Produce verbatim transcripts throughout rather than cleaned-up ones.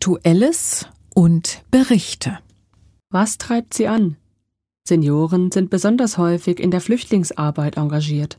Aktuelles und Berichte. Was treibt sie an? Senioren sind besonders häufig in der Flüchtlingsarbeit engagiert.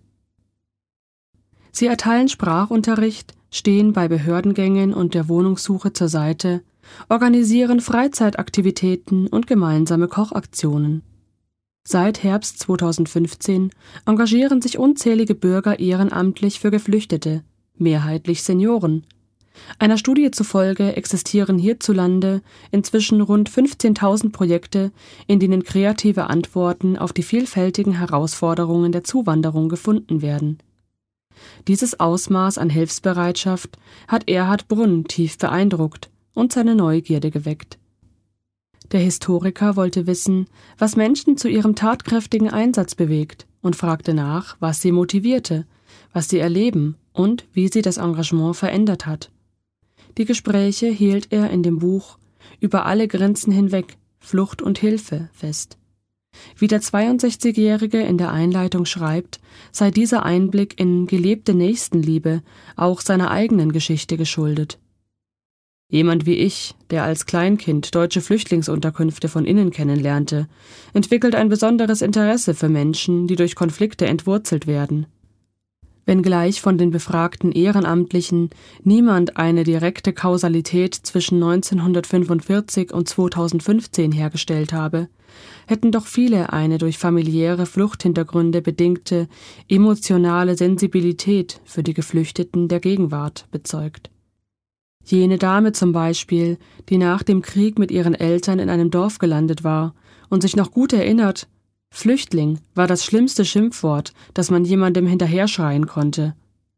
Sie erteilen Sprachunterricht, stehen bei Behördengängen und der Wohnungssuche zur Seite, organisieren Freizeitaktivitäten und gemeinsame Kochaktionen. Seit Herbst zweitausendfünfzehn engagieren sich unzählige Bürger ehrenamtlich für Geflüchtete, mehrheitlich Senioren. Einer Studie zufolge existieren hierzulande inzwischen rund fünfzehntausend Projekte, in denen kreative Antworten auf die vielfältigen Herausforderungen der Zuwanderung gefunden werden. Dieses Ausmaß an Hilfsbereitschaft hat Erhard Brunn tief beeindruckt und seine Neugierde geweckt. Der Historiker wollte wissen, was Menschen zu ihrem tatkräftigen Einsatz bewegt, und fragte nach, was sie motivierte, was sie erleben und wie sie das Engagement verändert hat. Die Gespräche hielt er in dem Buch »Über alle Grenzen hinweg – Flucht und Hilfe« fest. Wie der zweiundsechzigjährige in der Einleitung schreibt, sei dieser Einblick in gelebte Nächstenliebe auch seiner eigenen Geschichte geschuldet. Jemand wie ich, der als Kleinkind deutsche Flüchtlingsunterkünfte von innen kennenlernte, entwickelt ein besonderes Interesse für Menschen, die durch Konflikte entwurzelt werden. Wenngleich von den befragten Ehrenamtlichen niemand eine direkte Kausalität zwischen neunzehnhundertfünfundvierzig und zweitausendfünfzehn hergestellt habe, hätten doch viele eine durch familiäre Fluchthintergründe bedingte emotionale Sensibilität für die Geflüchteten der Gegenwart bezeugt. Jene Dame zum Beispiel, die nach dem Krieg mit ihren Eltern in einem Dorf gelandet war und sich noch gut erinnert, Flüchtling war das schlimmste Schimpfwort, das man jemandem hinterherschreien konnte.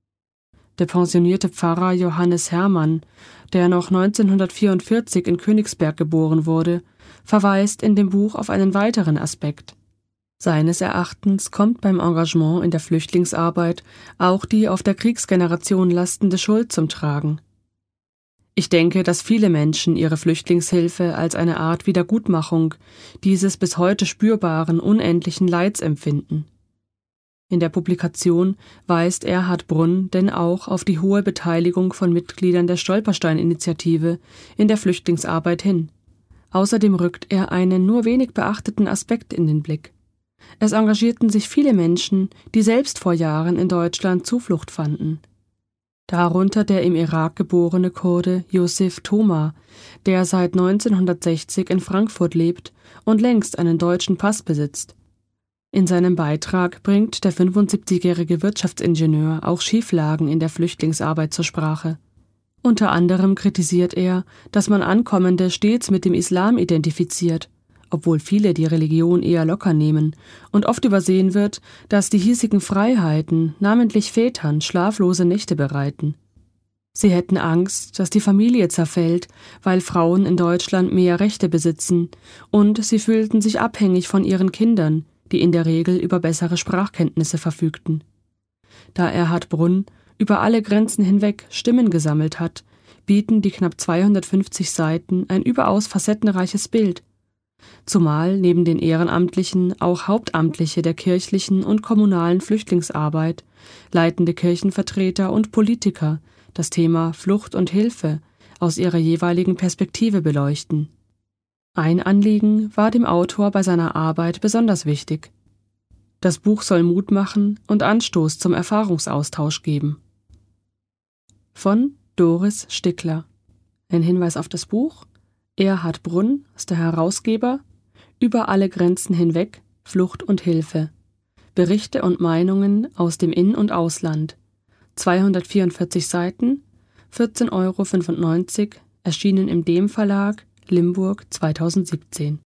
Der pensionierte Pfarrer Johannes Hermann, der noch neunzehnhundertvierundvierzig in Königsberg geboren wurde, verweist in dem Buch auf einen weiteren Aspekt. Seines Erachtens kommt beim Engagement in der Flüchtlingsarbeit auch die auf der Kriegsgeneration lastende Schuld zum Tragen. Ich denke, dass viele Menschen ihre Flüchtlingshilfe als eine Art Wiedergutmachung dieses bis heute spürbaren, unendlichen Leids empfinden. In der Publikation weist Erhard Brunn denn auch auf die hohe Beteiligung von Mitgliedern der Stolperstein-Initiative in der Flüchtlingsarbeit hin. Außerdem rückt er einen nur wenig beachteten Aspekt in den Blick. Es engagierten sich viele Menschen, die selbst vor Jahren in Deutschland Zuflucht fanden. Darunter der im Irak geborene Kurde Yusuf Toma, der seit neunzehnhundertsechzig in Frankfurt lebt und längst einen deutschen Pass besitzt. In seinem Beitrag bringt der fünfundsiebzigjährige Wirtschaftsingenieur auch Schieflagen in der Flüchtlingsarbeit zur Sprache. Unter anderem kritisiert er, dass man Ankommende stets mit dem Islam identifiziert, obwohl viele die Religion eher locker nehmen und oft übersehen wird, dass die hiesigen Freiheiten, namentlich Vätern, schlaflose Nächte bereiten. Sie hätten Angst, dass die Familie zerfällt, weil Frauen in Deutschland mehr Rechte besitzen, und sie fühlten sich abhängig von ihren Kindern, die in der Regel über bessere Sprachkenntnisse verfügten. Da Erhard Brunn über alle Grenzen hinweg Stimmen gesammelt hat, bieten die knapp zweihundertfünfzig Seiten ein überaus facettenreiches Bild, zumal neben den Ehrenamtlichen auch Hauptamtliche der kirchlichen und kommunalen Flüchtlingsarbeit, leitende Kirchenvertreter und Politiker das Thema Flucht und Hilfe aus ihrer jeweiligen Perspektive beleuchten. Ein Anliegen war dem Autor bei seiner Arbeit besonders wichtig. Das Buch soll Mut machen und Anstoß zum Erfahrungsaustausch geben. Von Doris Stickler. Ein Hinweis auf das Buch: Erhard Brunn ist der Herausgeber, Über alle Grenzen hinweg, Flucht und Hilfe. Berichte und Meinungen aus dem In- und Ausland. zweihundertvierundvierzig Seiten, vierzehn Euro fünfundneunzig, erschienen im Dem Verlag, Limburg zweitausendsiebzehn.